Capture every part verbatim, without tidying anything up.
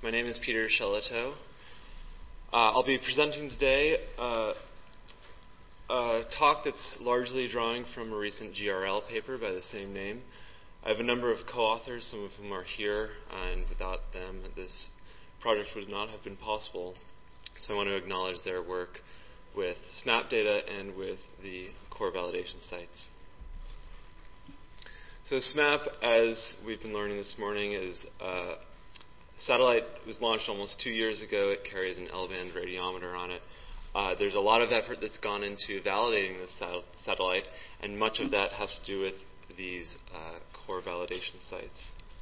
My name is Peter Shellito. Uh, I'll be presenting today uh, a talk that's largely drawing from a recent G R L paper by the same name. I have a number of co-authors, some of whom are here, and without them, this project would not have been possible. So I want to acknowledge their work with SMAP data and with the core validation sites. So SMAP, as we've been learning this morning, is a satellite. Was launched almost two years ago. It carries an L-band radiometer on it. Uh, there's a lot of effort that's gone into validating this sat- satellite, and much of that has to do with these uh, core validation sites.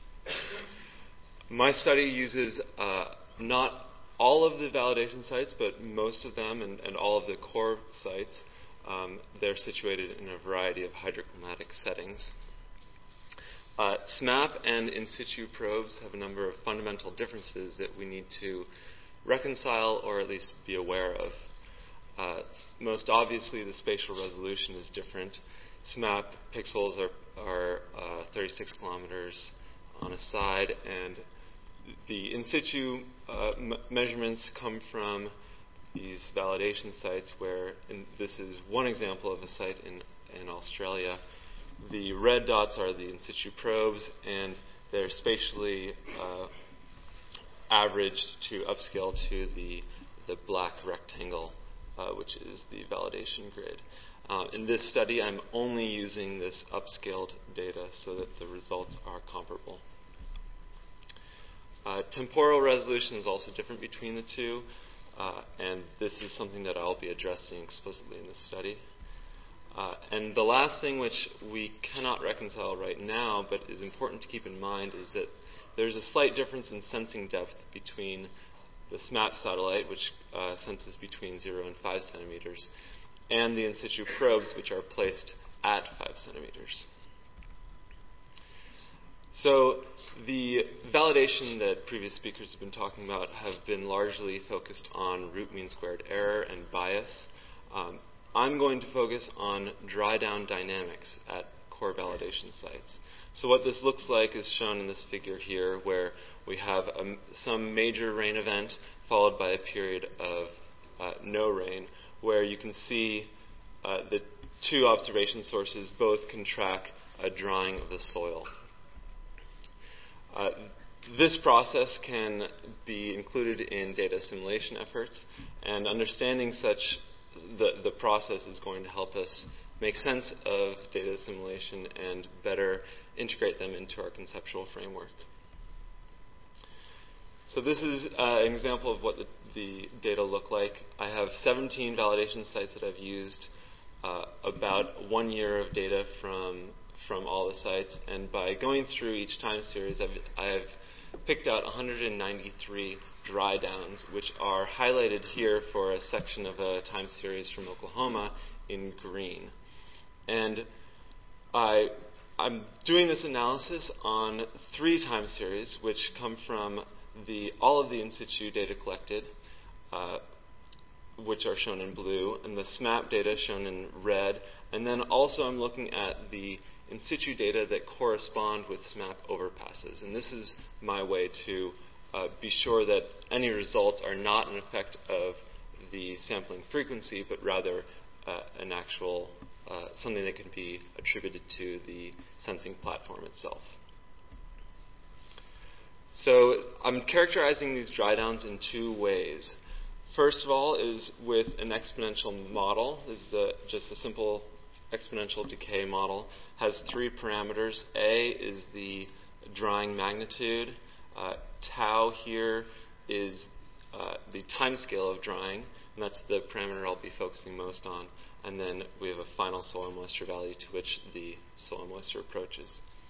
My study uses uh, not all of the validation sites, but most of them and, and all of the core sites. Um, they're situated in a variety of hydroclimatic settings. Uh, SMAP and in situ probes have a number of fundamental differences that we need to reconcile or at least be aware of. Uh, most obviously, the spatial resolution is different. SMAP pixels are, are uh, thirty-six kilometers on a side, and the in situ uh, m- measurements come from these validation sites where, in, this is one example of a site in, in Australia. The red dots are the in situ probes, and they're spatially uh, averaged to upscale to the, the black rectangle, uh, which is the validation grid. Uh, in this study, I'm only using this upscaled data so that the results are comparable. Uh, temporal resolution is also different between the two, uh, and this is something that I'll be addressing explicitly in this study. Uh, and the last thing which we cannot reconcile right now, but is important to keep in mind, is that there's a slight difference in sensing depth between the SMAP satellite, which uh, senses between zero and five centimeters, and the in situ probes, which are placed at five centimeters. So the validation that previous speakers have been talking about have been largely focused on root mean squared error and bias. Um, I'm going to focus on dry down dynamics at core validation sites. So what this looks like is shown in this figure here, where we have a, some major rain event followed by a period of uh, no rain, where you can see uh, the two observation sources both can track a drying of the soil. Uh, this process can be included in data assimilation efforts, and understanding such The, the process is going to help us make sense of data assimilation and better integrate them into our conceptual framework. So this is uh, an example of what the, the data look like. I have seventeen validation sites that I've used, uh, about one year of data from from all the sites, and by going through each time series, I've, I've picked out one hundred ninety-three dry downs, which are highlighted here for a section of a time series from Oklahoma in green. And I, I'm doing this analysis on three time series, which come from the all of the in situ data collected, uh, which are shown in blue, and the SMAP data shown in red. And then also I'm looking at the in situ data that correspond with SMAP overpasses. And this is my way to uh, be sure that any results are not an effect of the sampling frequency, but rather uh, an actual, uh, something that can be attributed to the sensing platform itself. So I'm characterizing these dry downs in two ways. First of all is with an exponential model. This is a, just a simple exponential decay model. Has three parameters. A is the drying magnitude. Uh, tau here is uh, the time scale of drying, and that's the parameter I'll be focusing most on. And then we have a final soil moisture value to which the soil moisture approaches.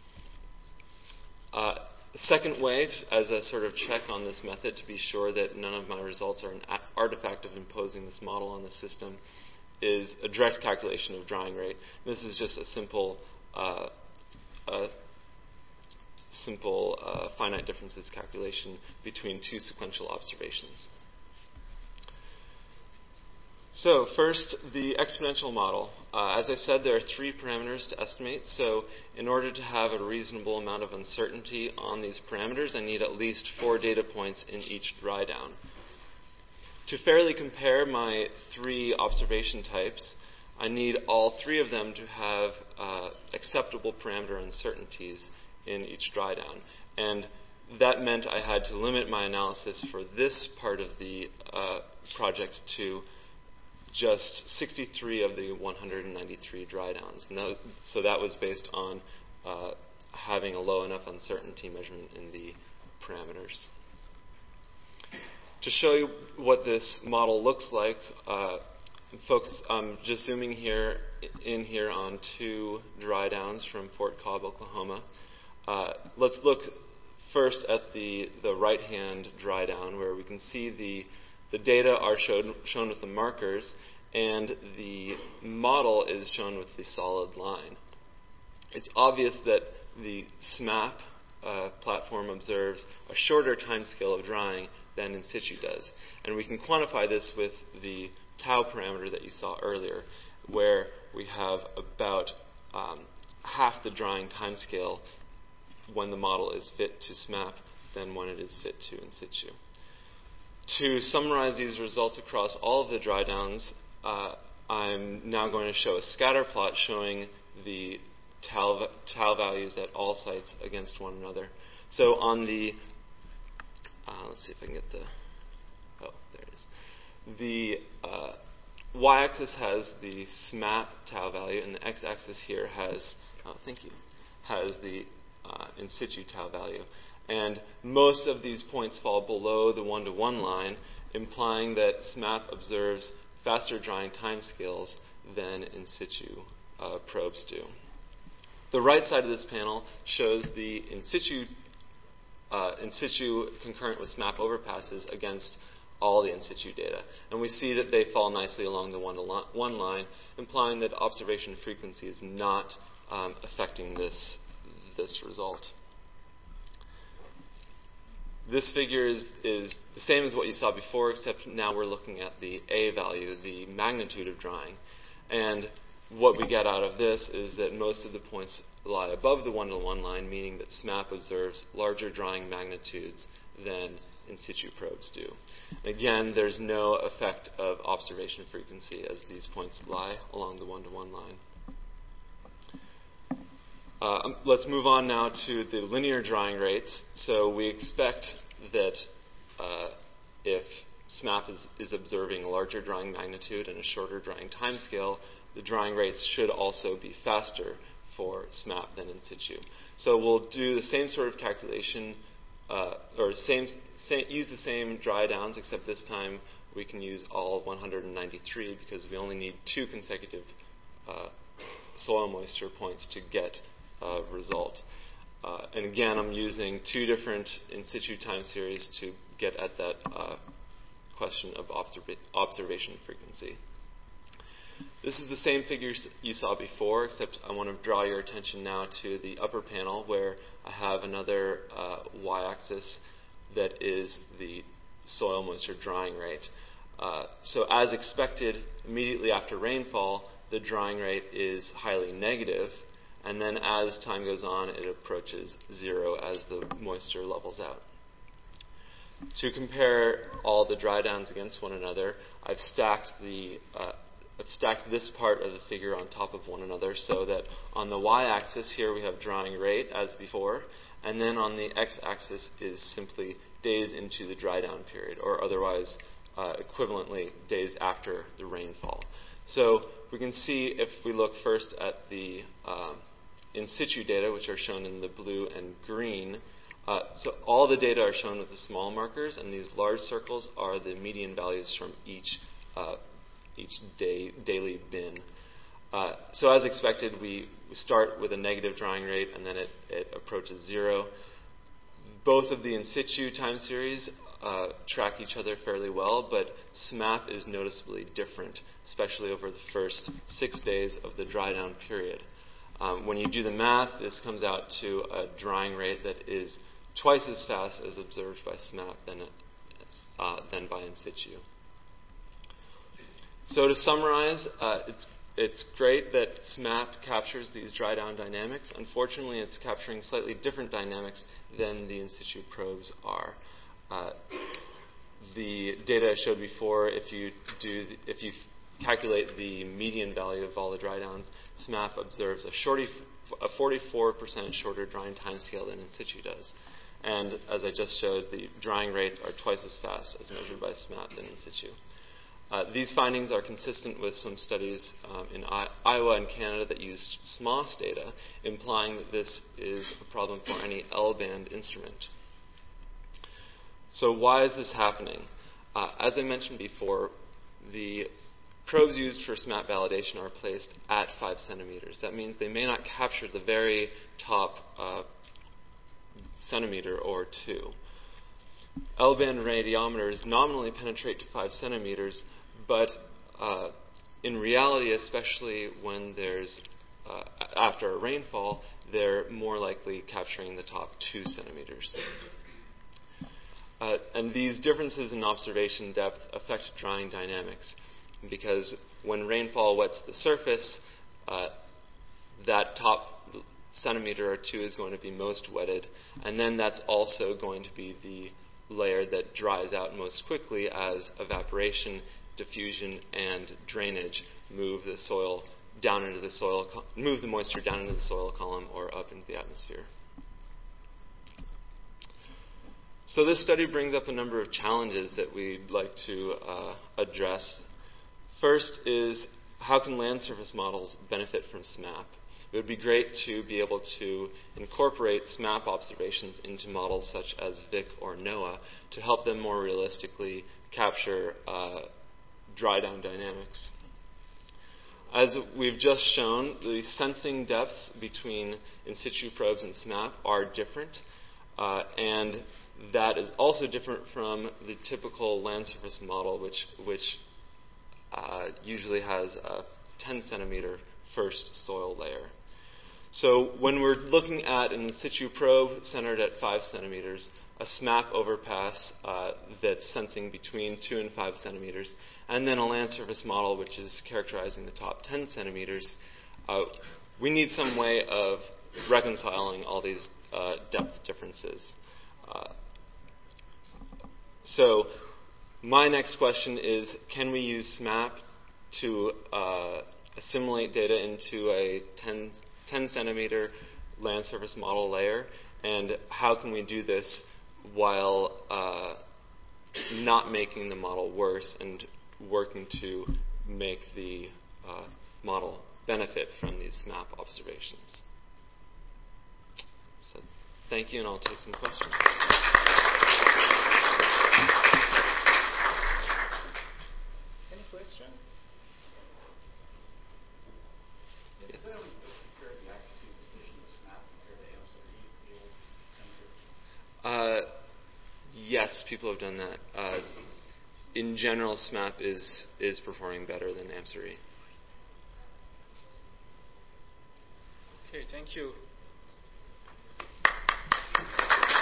Uh, the second way, as a sort of check on this method to be sure that none of my results are an a- artifact of imposing this model on the system, is a direct calculation of drying rate. This is just a simple uh, a simple uh, finite differences calculation between two sequential observations. So first, the exponential model. Uh, as I said, there are three parameters to estimate. So in order to have a reasonable amount of uncertainty on these parameters, I need at least four data points in each dry down. To fairly compare my three observation types, I need all three of them to have uh, acceptable parameter uncertainties in each dry down. And that meant I had to limit my analysis for this part of the uh, project to just sixty-three of the one hundred ninety-three dry downs. That, so that was based on uh, having a low enough uncertainty measurement in the parameters. To show you what this model looks like, uh, focus, I'm just zooming here in here on two dry downs from Fort Cobb, Oklahoma. Uh, let's look first at the, the right-hand dry down, where we can see the The data are showed, shown with the markers, and the model is shown with the solid line. It's obvious that the SMAP uh, platform observes a shorter time scale of drying than in situ does. And we can quantify this with the tau parameter that you saw earlier, where we have about um, half the drying time scale when the model is fit to SMAP than when it is fit to in situ. To summarize these results across all of the dry downs, uh, I'm now going to show a scatter plot showing the tau, tau values at all sites against one another. So on the, uh, let's see if I can get the, oh, there it is. The uh, y-axis has the SMAP tau value, and the x-axis here has, oh, thank you, has the uh, in situ tau value. And most of these points fall below the one-to-one line, implying that SMAP observes faster drying timescales than in situ uh, probes do. The right side of this panel shows the in situ, uh, in situ concurrent with SMAP overpasses against all the in situ data. And we see that they fall nicely along the one-to-one line, implying that observation frequency is not um, affecting this, this result. This figure is, is the same as what you saw before, except now we're looking at the A value, the magnitude of drying. And what we get out of this is that most of the points lie above the one-to-one line, meaning that SMAP observes larger drying magnitudes than in situ probes do. Again, there's no effect of observation frequency as these points lie along the one-to-one line. Uh, let's move on now to the linear drying rates. So we expect that uh, if SMAP is, is observing a larger drying magnitude and a shorter drying time scale, the drying rates should also be faster for SMAP than in situ. So we'll do the same sort of calculation, uh, or same, same, use the same dry downs, except this time we can use all one hundred ninety-three because we only need two consecutive uh, soil moisture points to get Uh, result. Uh, and again, I'm using two different in situ time series to get at that uh, question of observa observation frequency. This is the same figures you saw before, except I want to draw your attention now to the upper panel where I have another uh, y-axis that is the soil moisture drying rate. Uh, so as expected, immediately after rainfall, the drying rate is highly negative. And then as time goes on, it approaches zero as the moisture levels out. To compare all the dry downs against one another, I've stacked the uh, I've stacked this part of the figure on top of one another so that on the y-axis here we have drying rate as before, and then on the x-axis is simply days into the dry down period, or otherwise uh, equivalently days after the rainfall. So we can see if we look first at the um, in situ data, which are shown in the blue and green. Uh, so all the data are shown with the small markers, and these large circles are the median values from each uh, each day, daily bin. Uh, so as expected, we start with a negative drying rate, and then it, it approaches zero. Both of the in situ time series uh, track each other fairly well, but SMAP is noticeably different, especially over the first six days of the dry down period. Um, when you do the math, this comes out to a drying rate that is twice as fast as observed by SMAP than, uh, than by in situ. So to summarize, uh, it's it's great that SMAP captures these dry down dynamics. Unfortunately, it's capturing slightly different dynamics than the in situ probes are. Uh, the data I showed before, if you do, the, if you calculate the median value of all the dry downs, SMAP observes a, shorty, a forty-four percent shorter drying time scale than in situ does. And as I just showed, the drying rates are twice as fast as measured by SMAP than in situ. Uh, these findings are consistent with some studies um, in I- Iowa and Canada that used S M O S data, implying that this is a problem for any L-band instrument. So why is this happening? Uh, as I mentioned before, the probes used for SMAP validation are placed at five centimeters. That means they may not capture the very top uh, centimeter or two. L-band radiometers nominally penetrate to five centimeters, but uh, in reality, especially when there's uh, after a rainfall, they're more likely capturing the top two centimeters. Uh, and these differences in observation depth affect drying dynamics, because when rainfall wets the surface, uh, that top centimeter or two is going to be most wetted, and then that's also going to be the layer that dries out most quickly as evaporation, diffusion, and drainage move the soil down into the soil, move the moisture down into the soil column or up into the atmosphere. So this study brings up a number of challenges that we'd like to uh, address. First is, how can land surface models benefit from SMAP? It would be great to be able to incorporate SMAP observations into models such as Vic or NOAA to help them more realistically capture uh, dry down dynamics. As we've just shown, the sensing depths between in situ probes and SMAP are different, uh, and that is also different from the typical land surface model, which which uh, usually has a ten centimeter first soil layer. So when we're looking at an in situ probe centered at five centimeters, a SMAP overpass uh, that's sensing between two and five centimeters, and then a land surface model which is characterizing the top ten centimeters, uh, we need some way of reconciling all these uh, depth differences. Uh, so my next question is, can we use SMAP to uh, assimilate data into a ten, ten centimeter land surface model layer, and how can we do this while uh, not making the model worse and working to make the uh, model benefit from these SMAP observations? So thank you, and I'll take some questions. Any questions? Yes. Is there a compare the accuracy and precision of SMAP compared to M S R E, the old sensor? Uh, yes, people have done that. Uh, in general, SMAP is is performing better than M S R E. Okay, thank you.